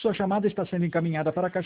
Sua chamada está sendo encaminhada para a caixa